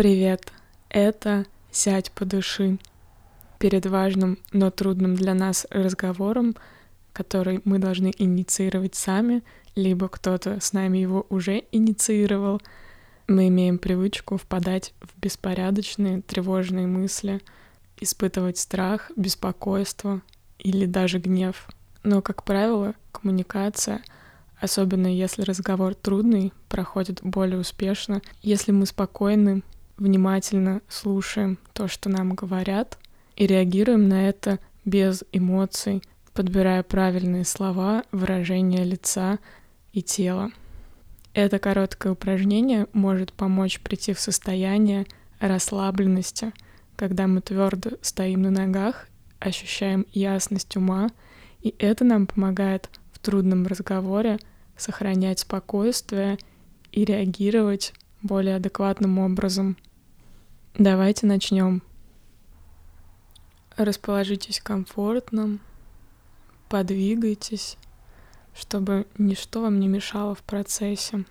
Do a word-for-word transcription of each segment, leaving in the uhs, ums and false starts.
Привет! Это «Сядь, подыши». Перед важным, но трудным для нас разговором, который мы должны инициировать сами, либо кто-то с нами его уже инициировал, мы имеем привычку впадать в беспорядочные, тревожные мысли, испытывать страх, беспокойство или даже гнев. Но, как правило, коммуникация, особенно если разговор трудный, проходит более успешно, если мы спокойны, внимательно слушаем то, что нам говорят, и реагируем на это без эмоций, подбирая правильные слова, выражения лица и тела. Это короткое упражнение может помочь прийти в состояние расслабленности, когда мы твердо стоим на ногах, ощущаем ясность ума, и это нам помогает в трудном разговоре сохранять спокойствие и реагировать более адекватным образом. Давайте начнем. Расположитесь комфортно, подвигайтесь, чтобы ничто вам не мешало в процессе.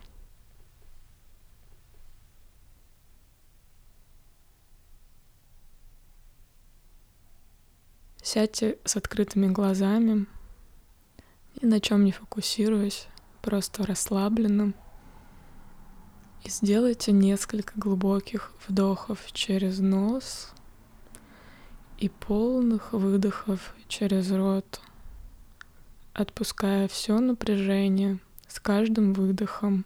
Сядьте с открытыми глазами, ни на чем не фокусируясь, просто расслабленно. И сделайте несколько глубоких вдохов через нос и полных выдохов через рот, отпуская все напряжение с каждым выдохом.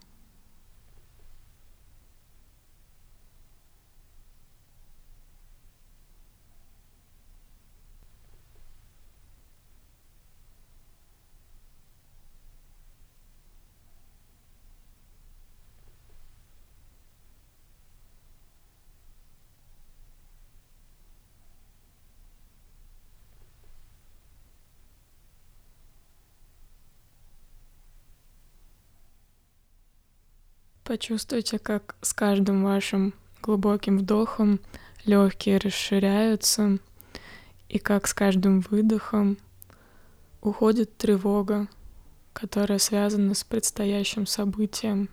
Почувствуйте, как с каждым вашим глубоким вдохом легкие расширяются, и как с каждым выдохом уходит тревога, которая связана с предстоящим событием.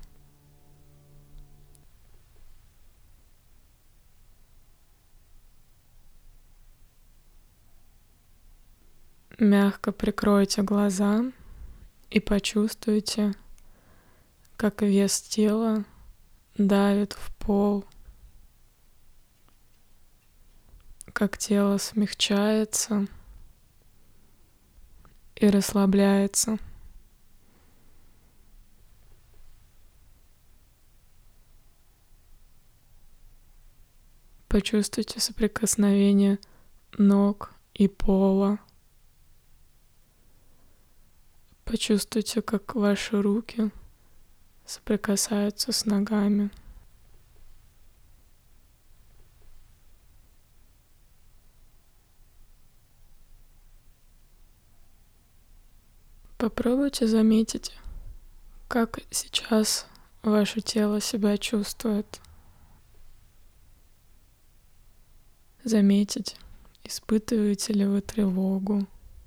Мягко прикройте глаза и почувствуйте, как вес тела давит в пол, как тело смягчается и расслабляется. Почувствуйте соприкосновение ног и пола. Почувствуйте, как ваши руки соприкасаются с ногами. Попробуйте заметить, как сейчас ваше тело себя чувствует. Заметить, испытываете ли вы тревогу,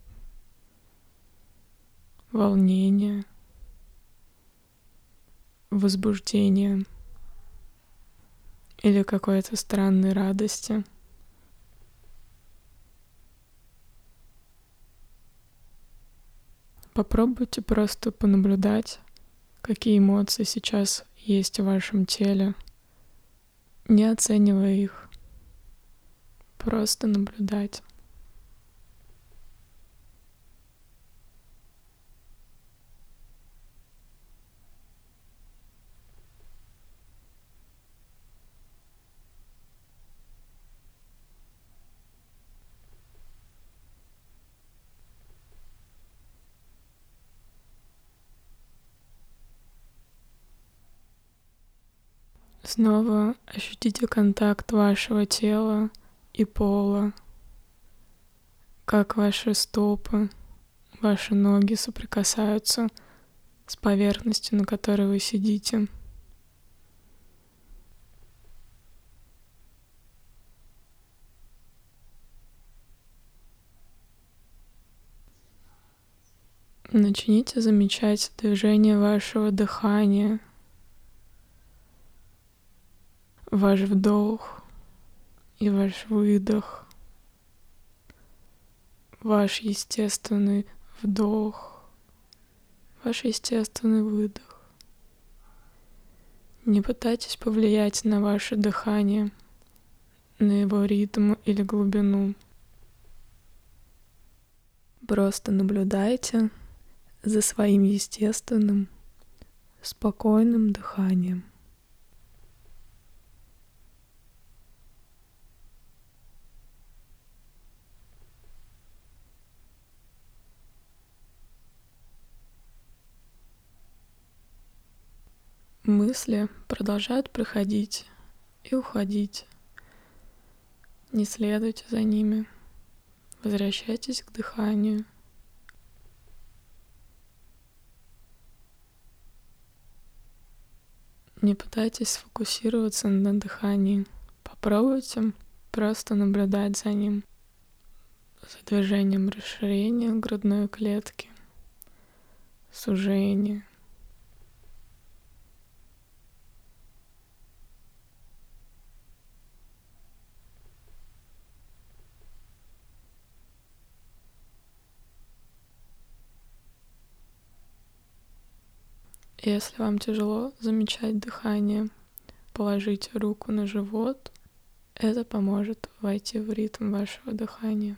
волнение, возбуждение или какой-то странной радости. Попробуйте просто понаблюдать, какие эмоции сейчас есть в вашем теле, не оценивая их, просто наблюдать. Снова ощутите контакт вашего тела и пола, как ваши стопы, ваши ноги соприкасаются с поверхностью, на которой вы сидите. Начните замечать движение вашего дыхания. ваш вдох и ваш выдох, ваш естественный вдох, ваш естественный выдох. Не пытайтесь повлиять на ваше дыхание, на его ритм или глубину. Просто наблюдайте за своим естественным, спокойным дыханием. Мысли продолжают приходить и уходить. Не следуйте за ними. Возвращайтесь к дыханию. Не пытайтесь сфокусироваться на дыхании. Попробуйте просто наблюдать за ним, за движением расширения грудной клетки, сужения. Если вам тяжело замечать дыхание, положите руку на живот. Это поможет войти в ритм вашего дыхания.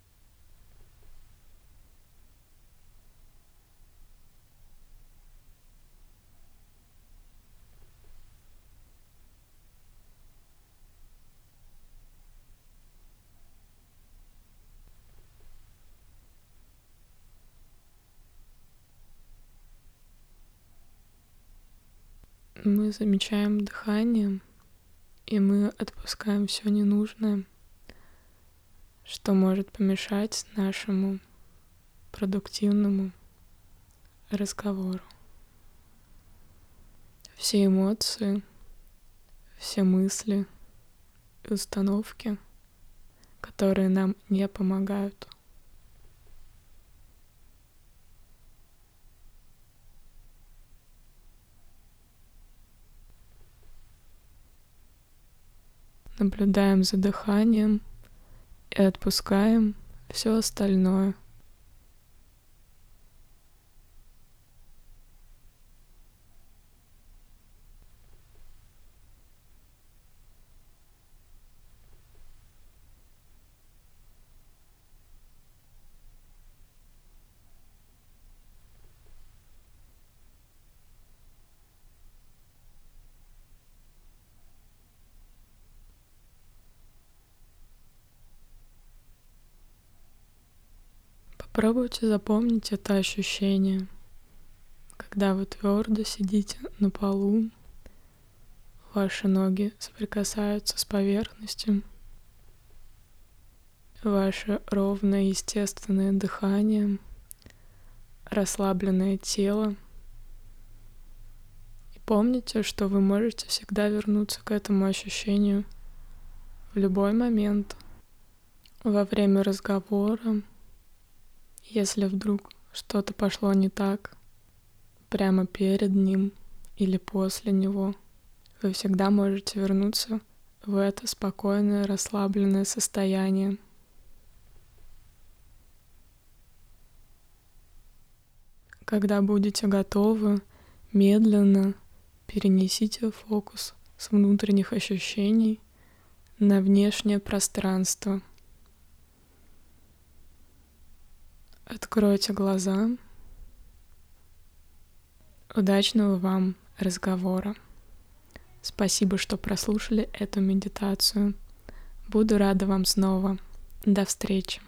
Мы замечаем дыхание, и мы отпускаем все ненужное, что может помешать нашему продуктивному разговору. Все эмоции, все мысли и установки, которые нам не помогают. Наблюдаем за дыханием и отпускаем все остальное. Попробуйте запомнить это ощущение, когда вы твердо сидите на полу, ваши ноги соприкасаются с поверхностью, ваше ровное естественное дыхание, расслабленное тело. И помните, что вы можете всегда вернуться к этому ощущению в любой момент, во время разговора. Если вдруг что-то пошло не так, прямо перед ним или после него, вы всегда можете вернуться в это спокойное, расслабленное состояние. Когда будете готовы, медленно перенесите фокус с внутренних ощущений на внешнее пространство. Откройте глаза. Удачного вам разговора. Спасибо, что прослушали эту медитацию. Буду рада вам снова. До встречи.